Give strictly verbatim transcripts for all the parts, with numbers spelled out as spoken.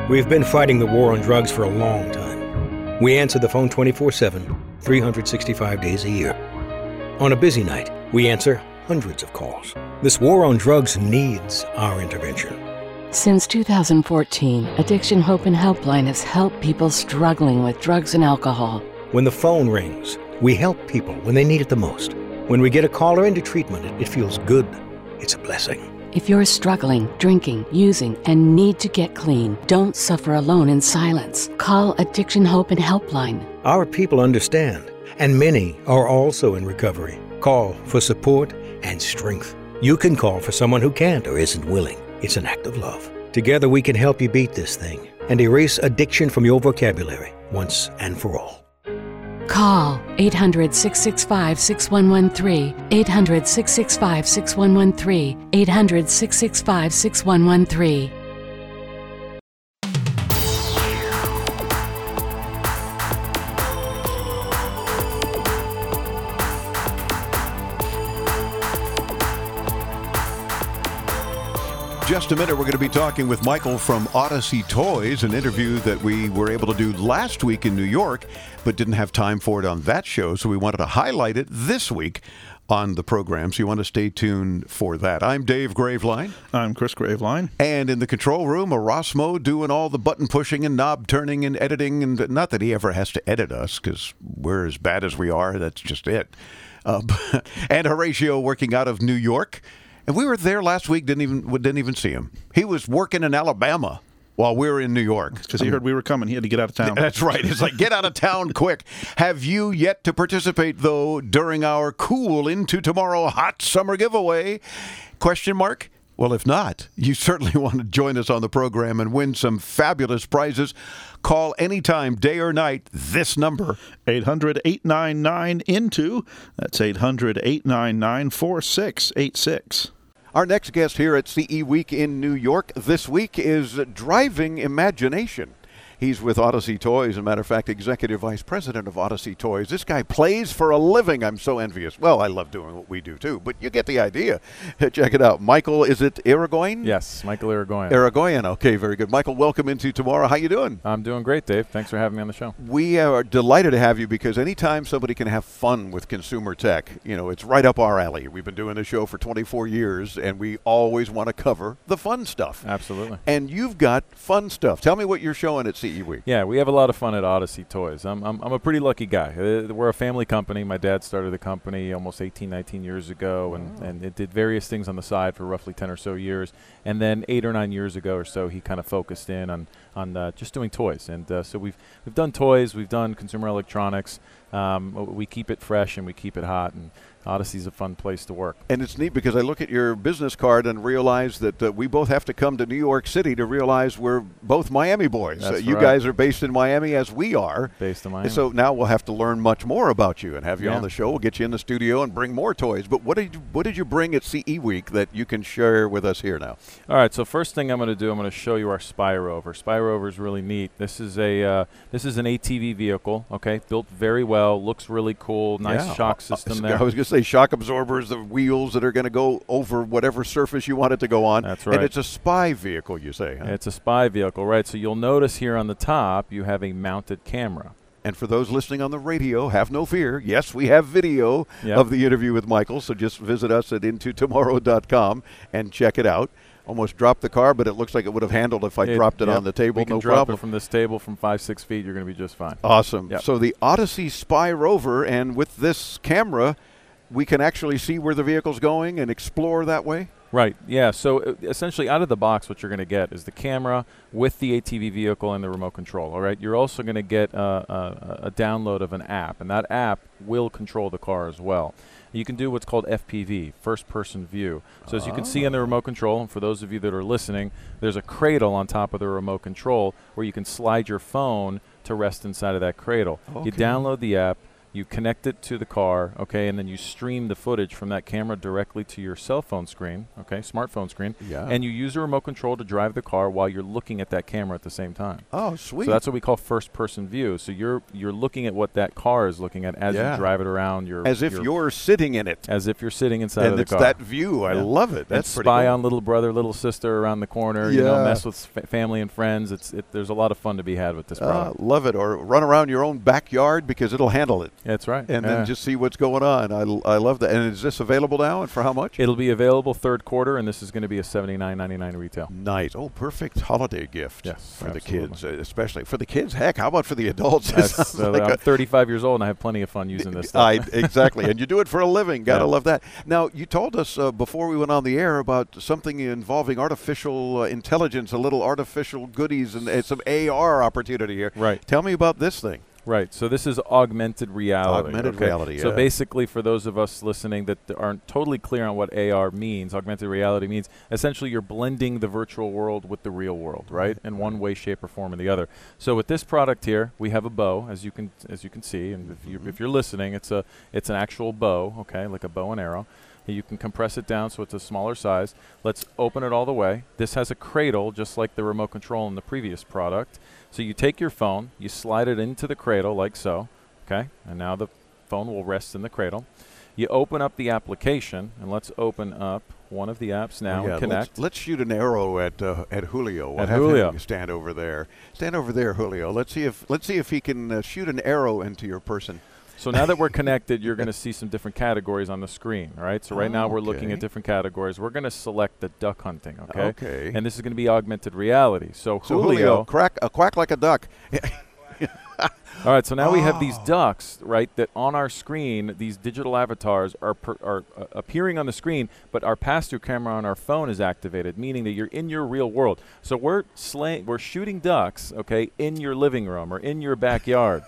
We've been fighting the war on drugs for a long time. We answer the phone twenty-four seven, three hundred sixty-five days a year. On a busy night, we answer hundreds of calls. This war on drugs needs our intervention. Since two thousand fourteen, Addiction Hope and Helpline has helped people struggling with drugs and alcohol. When the phone rings, we help people when they need it the most. When we get a caller into treatment, it, it feels good. It's a blessing. If you're struggling, drinking, using, and need to get clean, don't suffer alone in silence. Call Addiction Hope and Helpline. Our people understand, and many are also in recovery. Call for support and strength. You can call for someone who can't or isn't willing. It's an act of love. Together we can help you beat this thing and erase addiction from your vocabulary once and for all. Call eight hundred, six six five, six one one three, eight hundred, six six five, six one one three, eight hundred, six six five, six one one three. Just a minute, we're going to be talking with Michael from Odyssey Toys, an interview that we were able to do last week in New York, but didn't have time for it on that show, so we wanted to highlight it this week on the program, so you want to stay tuned for that. I'm Dave Graveline. I'm Chris Graveline. And in the control room, Erasmo doing all the button pushing and knob turning and editing, and not that he ever has to edit us, because we're as bad as we are, that's just it. Uh, and Horatio working out of New York. And we were there last week, didn't even didn't even see him. He was working in Alabama while we were in New York. Because he heard we were coming. He had to get out of town. That's right. It's like, get out of town quick. Have you yet to participate, though, during our cool Into Tomorrow hot summer giveaway? Question mark? Well, if not, you certainly want to join us on the program and win some fabulous prizes. Call anytime, day or night, this number. eight hundred, eight nine nine, I N T O. That's eight hundred, eight nine nine, four six eight six. Our next guest here at C E Week in New York this week is Driving Imagination. He's with Odyssey Toys. As a matter of fact, Executive Vice President of Odyssey Toys. This guy plays for a living. I'm so envious. Well, I love doing what we do, too. But you get the idea. Check it out. Michael, is it Irigoyen? Yes, Michael Irigoyen. Irigoyen. Okay, very good. Michael, welcome into Tomorrow. How you doing? I'm doing great, Dave. Thanks for having me on the show. We are delighted to have you because anytime somebody can have fun with consumer tech, you know, it's right up our alley. We've been doing the show for twenty-four years, and we always want to cover the fun stuff. Absolutely. And you've got fun stuff. Tell me what you're showing at C E Week. Yeah, we have a lot of fun at Odyssey Toys. I'm, I'm, I'm a pretty lucky guy. Uh, we're a family company. My dad started the company almost eighteen, nineteen years ago, and, oh. and it did various things on the side for roughly ten or so years. And then eight or nine years ago or so, he kind of focused in on, on uh, just doing toys. And uh, so we've, we've done toys, we've done consumer electronics. Um, we keep it fresh and we keep it hot. And Odyssey's a fun place to work. And it's neat because I look at your business card and realize that uh, we both have to come to New York City to realize we're both Miami boys. That's uh, you right. guys are based in Miami as we are. Based in Miami. So now we'll have to learn much more about you and have you yeah. on the show. We'll get you in the studio and bring more toys. But what did you, what did you bring at C E Week that you can share with us here now? All right, so first thing I'm going to do, I'm going to show you our Spy Rover. Spy Rover is really neat. This is a uh, this is an A T V vehicle, okay, built very well, looks really cool, nice yeah. shock system uh, there. I was going to say shock absorbers, the wheels that are going to go over whatever surface you want it to go on. That's right. And it's a spy vehicle, you say, huh? It's a spy vehicle, right? So you'll notice here on the top you have a mounted camera. And for those listening on the radio, have no fear. Yes, we have video yep. of the interview with Michael, so just visit us at into tomorrow dot com and check it out. Almost dropped the car, but it looks like it would have handled if I it, dropped it yep. on the table. We can no drop problem. it from this table from five, six feet. You're going to be just fine. Awesome. Yep. So the Odyssey Spy Rover, and with this camera, we can actually see where the vehicle's going and explore that way? Right, yeah. So uh, essentially out of the box what you're going to get is the camera with the A T V vehicle and the remote control, all right? You're also going to get uh, a, a download of an app, and that app will control the car as well. You can do what's called F P V, first-person view. So as you can see on the remote control, and for those of you that are listening, there's a cradle on top of the remote control where you can slide your phone to rest inside of that cradle. Okay. You download the app, You connect it to the car, okay, and then you stream the footage from that camera directly to your cell phone screen, okay, smartphone screen, Yeah. and you use a remote control to drive the car while you're looking at that camera at the same time. Oh, sweet. So that's what we call first-person view. So you're you're looking at what that car is looking at as Yeah. you drive it around. Your as if your, you're sitting in it. as if you're sitting inside And of the it's car. that view. I Yeah. love it. That's and pretty spy cool. on little brother, little sister around the corner. You know, Yeah. mess with fa- family and friends. It's it, there's a lot of fun to be had with this Uh, product. love it. Or run around your own backyard because it'll handle it. That's right. And Yeah. then just see what's going on. I, I love that. And is this available now, and for how much? It'll be available third quarter, and this is going to be a seventy-nine ninety-nine retail. Nice. Oh, perfect holiday gift Yes, for the absolutely. kids, uh, especially for the kids. Heck, how about for the adults? It That's, sounds uh, like I'm a- thirty-five years old, and I have plenty of fun using this I, stuff. exactly. And you do it for a living. Gotta Yeah. love that. Now, you told us uh, before we went on the air about something involving artificial uh, intelligence, a little artificial goodies, and uh, some A R opportunity here. Right. Tell me about this thing. Right. So this is augmented reality. Augmented okay? reality, So yeah. basically, for those of us listening that th- aren't totally clear on what A R means, augmented reality means essentially you're blending the virtual world with the real world, right? In one way, shape, or form, or the other. So with this product here, we have a bow, as you can as you can see, and if you if you're listening, it's a it's an actual bow, okay, like a bow and arrow. You can compress it down so it's a smaller size. Let's open it all the way. This has a cradle, just like the remote control in the previous product. So you take your phone, you slide it into the cradle like so, okay? And now the phone will rest in the cradle. You open up the application, and let's open up one of the apps now Yeah, and connect. Let's, let's shoot an arrow at uh, at Julio. We'll At have Julio. him stand over there. Stand over there, Julio. Let's see if let's see if he can uh, shoot an arrow into your person. So now that we're connected, you're going to see some different categories on the screen, all right? So right now we're looking Okay. at different categories. We're going to select the duck hunting, okay? Okay. And this is going to be augmented reality. So, So Julio, crack a quack like a duck. All right, so now we have these Oh. ducks, right, that on our screen, these digital avatars are per, are uh, appearing on the screen, but our pass-through camera on our phone is activated, meaning that you're in your real world. So we're slaying, we're shooting ducks, okay, in your living room or in your backyard.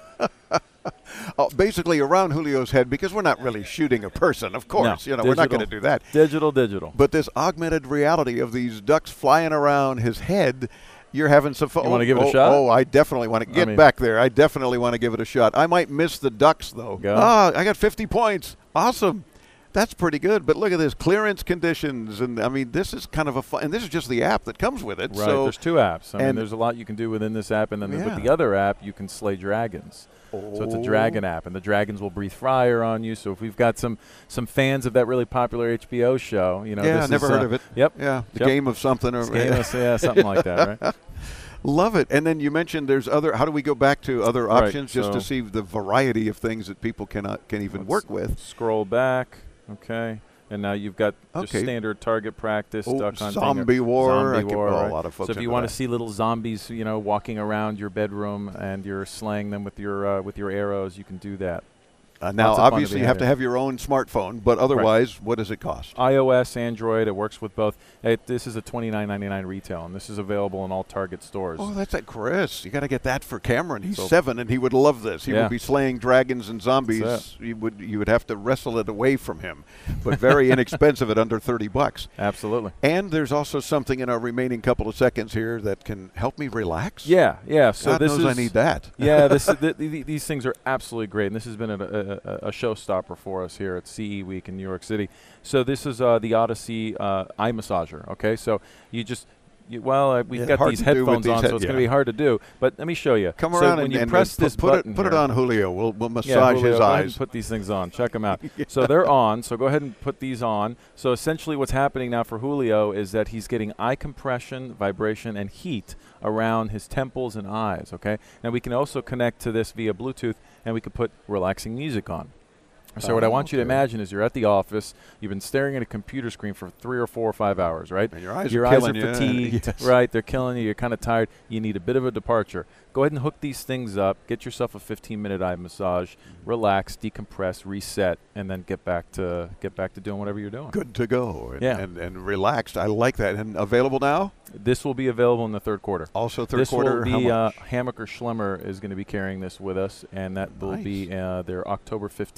Oh, basically around Julio's head, because we're not really shooting a person, of course. No, you know, we're not digital. going to do that. Digital, digital. But this augmented reality of these ducks flying around his head, you're having some fun. You wanna give it a oh, shot? Oh, I definitely want to get mean- back there. I definitely want to give it a shot. I might miss the ducks, though. Go. Ah, I got fifty points. Awesome. That's pretty good. But look at this clearance conditions, and I mean, this is kind of a fun. And this is just the app that comes with it. Right, So there's two apps. I mean, and- there's a lot you can do within this app, and then Yeah. with the other app, you can slay dragons. So it's a dragon app, and the dragons will breathe fire on you. So if we've got some some fans of that really popular H B O show, you know, yeah, this never is, heard uh, of it. Yep. Yeah, the Yep. game of something or It's game of- yeah, something like that, right? Love it. And then you mentioned there's other. How do we go back to other Right, options just to so- see the variety of things that people cannot can even Let's work with? Scroll back, okay, and now you've got just Okay. standard target practice, Oh, duck hunting, or zombie war. I zombie could- war. oh, a right? lot of folks so if you into want that. to see little zombies, you know, walking around your bedroom and you're slaying them with your uh, with your arrows, you can do that. Uh, now, Lots of fun to obviously, be you have had to here. have your own smartphone, but otherwise, what does it cost? iOS, Android, it works with both. It, this is a twenty-nine ninety-nine retail, and this is available in all Target stores. Oh, that's at Chris. You got to get that for Cameron. He's So- seven, and he would love this. He Yeah. would be slaying dragons and zombies. That's You would you would have to wrestle it away from him, but very inexpensive at under thirty bucks. Absolutely. And there's also something in our remaining couple of seconds here that can help me relax. Yeah, yeah. So God this knows is I need that. yeah, this th- th- these things are absolutely great, and this has been a, a, a, a showstopper for us here at C E Week in New York City. So this is uh, the Odyssey uh, eye massager. Okay, so you just you, well, uh, we've Yeah, got hard these to do with headphones these on, head- so it's going yeah. to be hard to do. But let me show you. Come so around when and, you and press put, this put button it put it here- on Julio. We'll we'll Yeah, massage Julio, his go ahead and eyes. put these things on. Check them out. So they're on. So go ahead and put these on. So essentially, what's happening now for Julio is that he's getting eye compression, vibration, and heat around his temples and eyes. Okay. Now we can also connect to this via Bluetooth, and we could put relaxing music on. So what I Oh, want you to okay. imagine is you're at the office, you've been staring at a computer screen for three or four or five hours, right? And your eyes your are eyes killing you. are fatigued, Yes. right? They're killing you. You're kind of tired. You need a bit of a departure. Go ahead and hook these things up. Get yourself a fifteen-minute eye massage. Mm-hmm. Relax, decompress, reset, and then get back to get back to doing whatever you're doing. Good to go. And, Yeah. and and relaxed. I like that. And available now? This will be available in the third quarter. Also third this quarter. will how be uh, much? Hammacher Schlemmer is going to be carrying this with us, and that will be Nice. uh, their October fifteenth catalog.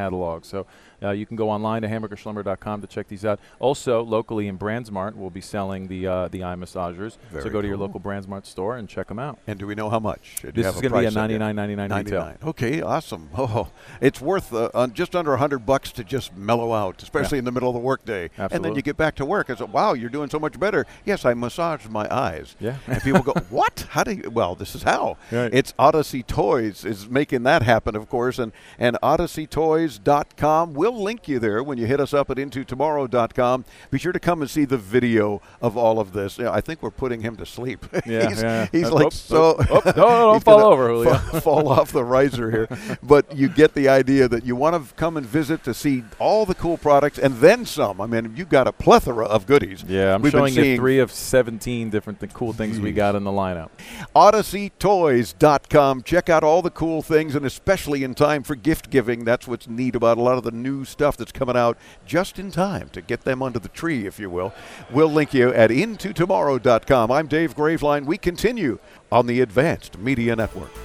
catalog. So uh, you can go online to hamburger schlemmer dot com to check these out. Also, locally in Brandsmart, we'll be selling the uh, the eye massagers. Very so go to your cool. local Brandsmart store and check them out. And do we know how much? Do you This have is a going to be a price on it? ninety-nine ninety-nine retail. Okay, awesome. Oh, it's worth uh, uh, just under one hundred bucks to just mellow out, especially Yeah. in the middle of the workday. And then Absolutely. you get back to work and say, wow, you're doing so much better. Yes, I massaged my eyes. Yeah. And people go, what? How do you? Well, this is how. Right. It's Odyssey Toys is making that happen, of course, and, and odyssey toys dot com. We'll link you there when you hit us up at into tomorrow dot com. Be sure to come and see the video of all of this. Yeah, I think we're putting him to sleep. Yeah, he's yeah. he's Uh, like oops, so. oops, oops. No, no, don't he's fall gonna over, Julio. fa- fall off the riser here. But you get the idea that you want to come and visit to see all the cool products and then some. I mean, you've got a plethora of goodies. Yeah, I'm We've been showing you seeing- three of seventeen different th- cool things we got in the lineup. odyssey toys dot com. Check out all the cool things, and especially in time for gift giving. That's what's neat about a lot of the new stuff that's coming out just in time to get them under the tree, if you will. We'll link you at into tomorrow dot com. I'm Dave Graveline. We continue on the Advanced Media Network.